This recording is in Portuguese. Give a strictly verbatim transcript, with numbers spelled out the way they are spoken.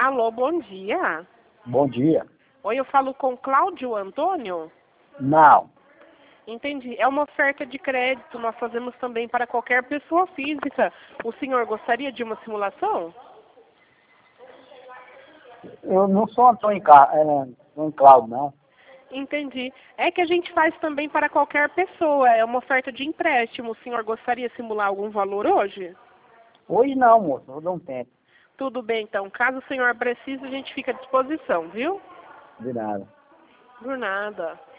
Alô, bom dia. Bom dia. Oi, eu falo com Cláudio Antônio? Não. Entendi. É uma oferta de crédito, nós fazemos também para qualquer pessoa física. O senhor gostaria de uma simulação? Eu não sou Antônio, Ca... é, Antônio Cláudio, não. Entendi. É que a gente faz também para qualquer pessoa, é uma oferta de empréstimo. O senhor gostaria de simular algum valor hoje? Hoje não, moço. Vou dar um tempo. Tudo bem, então. Caso o senhor precise, a gente fica à disposição, viu? De nada. Por nada.